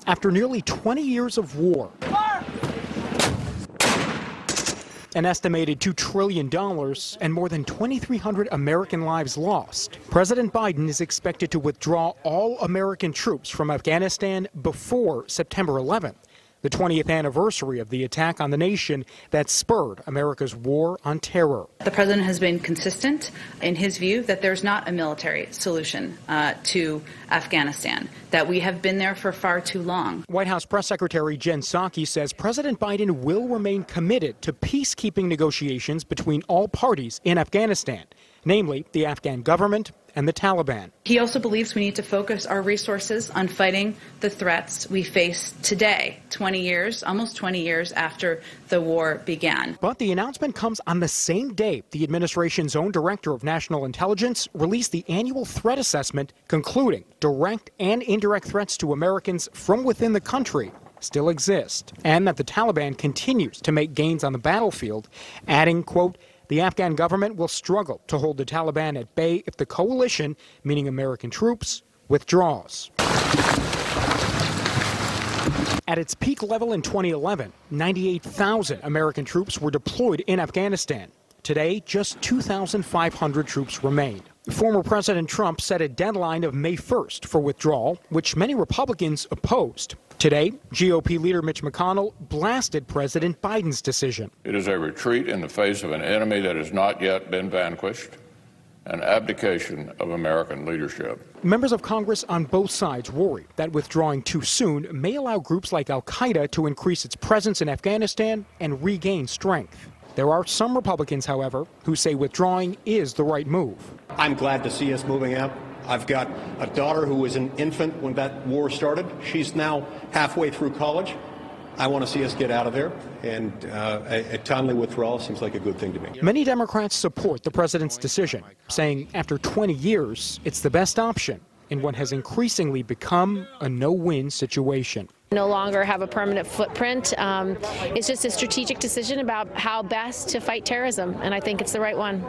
After nearly 20 years of war, an estimated $2 trillion and more than 2,300 American lives lost, President Biden is expected to withdraw all American troops from Afghanistan before September 11th, the 20th anniversary of the attack on the nation that spurred America's war on terror. The president has been consistent in his view that there's not a military solution to Afghanistan, that we have been there for far too long. White House Press Secretary Jen Psaki says President Biden will remain committed to peacekeeping negotiations between all parties in Afghanistan, namely the Afghan government and the Taliban. He also believes we need to focus our resources on fighting the threats we face today, 20 years, almost 20 years after the war began. But the announcement comes on the same day the administration's own director of national intelligence released the annual threat assessment concluding direct and indirect threats to Americans from within the country still exist, and that the Taliban continues to make gains on the battlefield, adding, quote, the Afghan government will struggle to hold the Taliban at bay if the coalition, meaning American troops, withdraws. At its peak level in 2011, 98,000 American troops were deployed in Afghanistan. Today, just 2,500 troops remain. Former President Trump set a deadline of May 1st for withdrawal, which many Republicans opposed. Today, GOP leader Mitch McConnell blasted President Biden's decision. It is a retreat in the face of an enemy that has not yet been vanquished, an abdication of American leadership. Members of Congress on both sides worry that withdrawing too soon may allow groups like al-Qaeda to increase its presence in Afghanistan and regain strength. There are some Republicans, however, who say withdrawing is the right move. I'm glad to see us moving out. I've got a daughter who was an infant when that war started. She's now halfway through college. I want to see us get out of there, and a timely withdrawal seems like a good thing to me. Many Democrats support the president's decision, saying after 20 years, it's the best option in what has increasingly become a no-win situation. No longer have a permanent footprint. It's just a strategic decision about how best to fight terrorism, and I think it's the right one.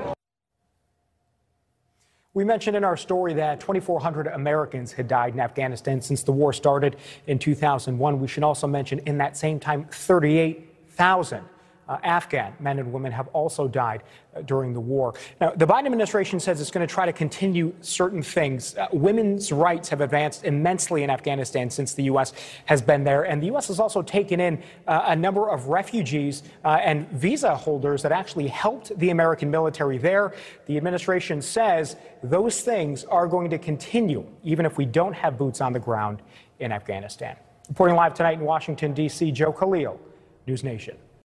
We mentioned in our story that 2,400 Americans had died in Afghanistan since the war started in 2001. We should also mention in that same time, 38,000 Afghan men and women have also died during the war. Now, the Biden administration says it's going to try to continue certain things. Women's rights have advanced immensely in Afghanistan since the U.S. has been there. And the U.S. has also taken in a number of refugees and visa holders that actually helped the American military there. The administration says those things are going to continue, even if we don't have boots on the ground in Afghanistan. Reporting live tonight in Washington, D.C., Joe Khalil, News Nation.